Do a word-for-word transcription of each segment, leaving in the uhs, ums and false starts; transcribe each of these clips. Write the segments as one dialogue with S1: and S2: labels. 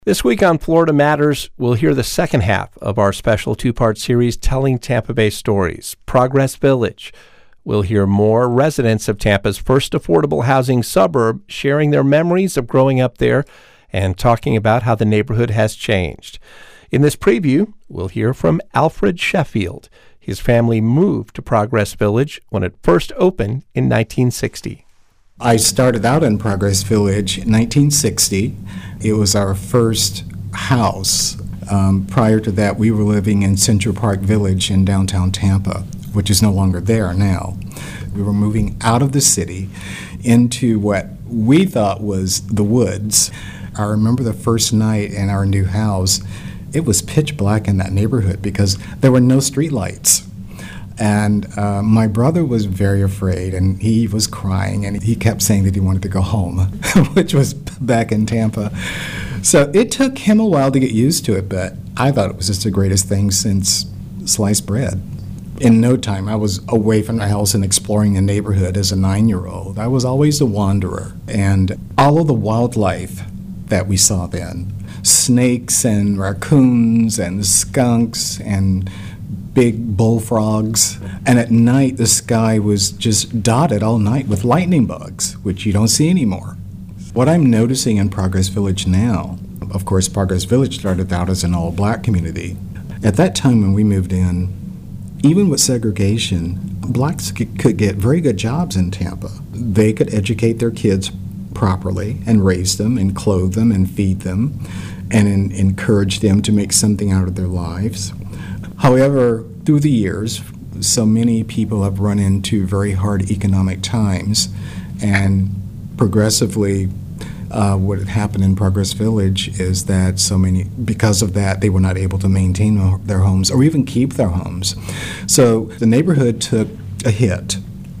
S1: This week on Florida Matters, we'll hear the second half of our special two-part series telling Tampa Bay stories, Progress Village. We'll hear more residents of Tampa's first affordable housing suburb sharing their memories of growing up there and talking about how the neighborhood has changed. In this preview, we'll hear from Alfred Sheffield. His family moved to Progress Village when it first opened in nineteen sixty.
S2: I started out in Progress Village in nineteen sixty. It was our first house. Um, prior to that, we were living in Central Park Village in downtown Tampa, which is no longer there now. We were moving out of the city into what we thought was the woods. I remember the first night in our new house, it was pitch black in that neighborhood because there were no street lights. And uh, my brother was very afraid, and he was crying, and he kept saying that he wanted to go home, which was back in Tampa. So it took him a while to get used to it, but I thought it was just the greatest thing since sliced bread. In no time, I was away from the house and exploring the neighborhood as a nine-year-old. I was always a wanderer, and all of the wildlife that we saw then, snakes and raccoons and skunks and big bullfrogs, and at night the sky was just dotted all night with lightning bugs, which you don't see anymore. What I'm noticing in Progress Village now, of course, Progress Village started out as an all-black community. At that time when we moved in, even with segregation, blacks could get very good jobs in Tampa. They could educate their kids properly and raise them and clothe them and feed them and in, encourage them to make something out of their lives. However, through the years, so many people have run into very hard economic times, and progressively uh, what had happened in Progress Village is that so many, because of that, they were not able to maintain their homes or even keep their homes. So the neighborhood took a hit.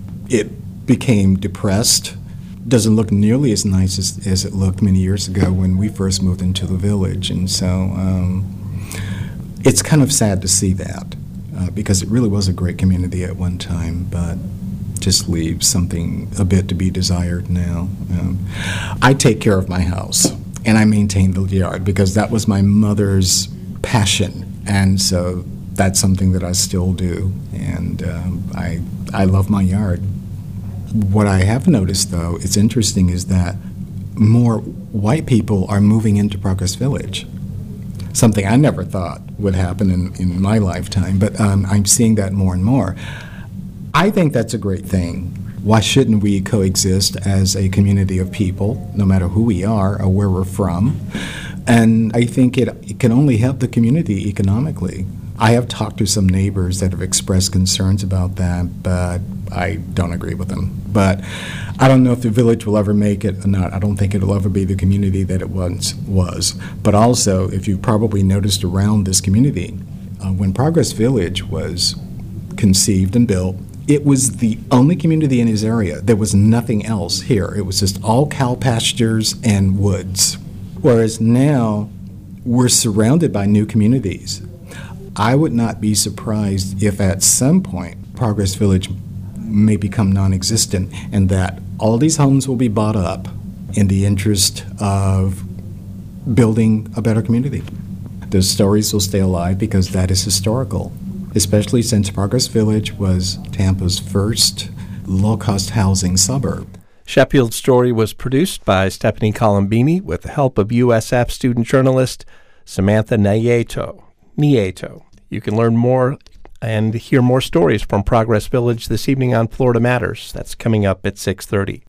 S2: It became depressed, doesn't look nearly as nice as, as it looked many years ago when we first moved into the village, and so um, it's kind of sad to see that uh, because it really was a great community at one time, but just leaves something a bit to be desired now. Um, I take care of my house and I maintain the yard because that was my mother's passion, and so that's something that I still do, and um, I I love my yard. What I have noticed, though, it's interesting, is that more white people are moving into Progress Village. Something I never thought would happen in, in my lifetime, but um, I'm seeing that more and more. I think that's a great thing. Why shouldn't we coexist as a community of people, no matter who we are or where we're from? And I think it, it can only help the community economically. I have talked to some neighbors that have expressed concerns about that, but I don't agree with them. But I don't know if the village will ever make it or not. I don't think it'll ever be the community that it once was. But also, if you've probably noticed around this community, uh, when Progress Village was conceived and built, it was the only community in his area. There was nothing else here. It was just all cow pastures and woods. Whereas now, we're surrounded by new communities. I would not be surprised if at some point Progress Village may become non-existent and that all these homes will be bought up in the interest of building a better community. Those stories will stay alive because that is historical, especially since Progress Village was Tampa's first low-cost housing suburb.
S1: Sheffield's story was produced by Stephanie Colombini with the help of U S F student journalist Samantha Nieto. Nieto. You can learn more and hear more stories from Progress Village this evening on Florida Matters. That's coming up at six thirty.